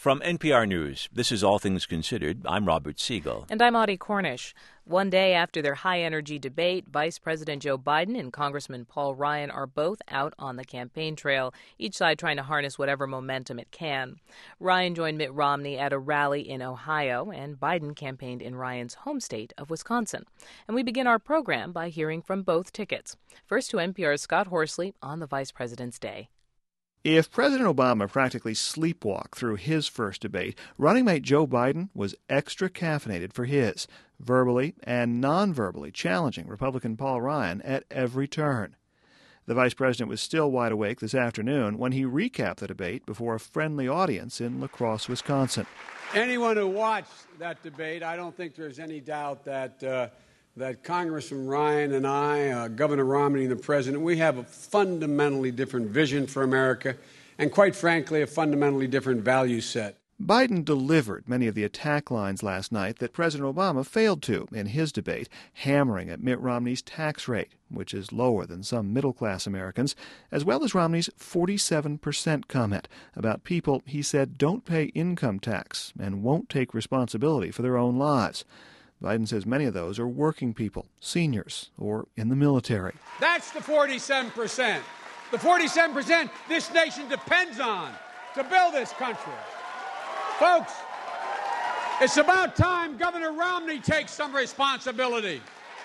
From NPR News, this is All Things Considered. I'm Robert Siegel. And I'm Audie Cornish. One day after their high-energy debate, Vice President Joe Biden and Congressman Paul Ryan are both out on the campaign trail, each side trying to harness whatever momentum it can. Ryan joined Mitt Romney at a rally in Ohio, and Biden campaigned in Ryan's home state of Wisconsin. And we begin our program by hearing from both tickets. First to NPR's Scott Horsley on the Vice President's Day. If President Obama practically sleepwalked through his first debate, running mate Joe Biden was extra caffeinated for his, verbally and non-verbally challenging Republican Paul Ryan at every turn. The vice president was still wide awake this afternoon when he recapped the debate before a friendly audience in La Crosse, Wisconsin. Anyone who watched that debate, I don't think there's any doubt that Congressman Ryan and I, Governor Romney and the President, we have a fundamentally different vision for America and, quite frankly, a fundamentally different value set. Biden delivered many of the attack lines last night that President Obama failed to in his debate, hammering at Mitt Romney's tax rate, which is lower than some middle-class Americans, as well as Romney's 47% comment about people he said don't pay income tax and won't take responsibility for their own lives. Biden says many of those are working people, seniors, or in the military. That's the 47%. The 47% this nation depends on to build this country. Folks, it's about time Governor Romney takes some responsibility.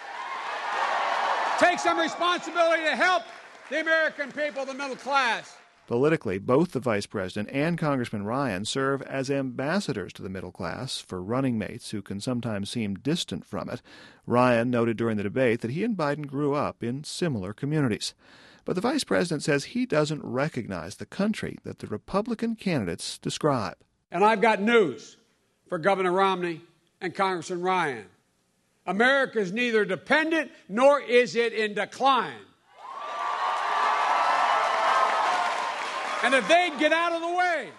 Take some responsibility to help the American people, the middle class. Politically, both the vice president and Congressman Ryan serve as ambassadors to the middle class for running mates who can sometimes seem distant from it. Ryan noted during the debate that he and Biden grew up in similar communities. But the vice president says he doesn't recognize the country that the Republican candidates describe. And I've got news for Governor Romney and Congressman Ryan. America is neither dependent nor is it in decline. And if they'd get out of the way,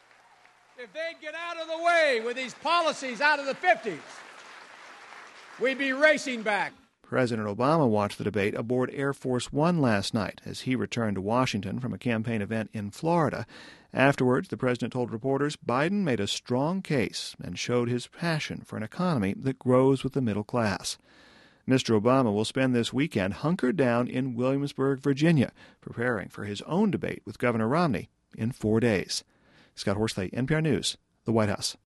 with these policies out of the 50s, we'd be racing back. President Obama watched the debate aboard Air Force One last night as he returned to Washington from a campaign event in Florida. Afterwards, the president told reporters Biden made a strong case and showed his passion for an economy that grows with the middle class. Mr. Obama will spend this weekend hunkered down in Williamsburg, Virginia, preparing for his own debate with Governor Romney in 4 days. Scott Horsley, NPR News, the White House.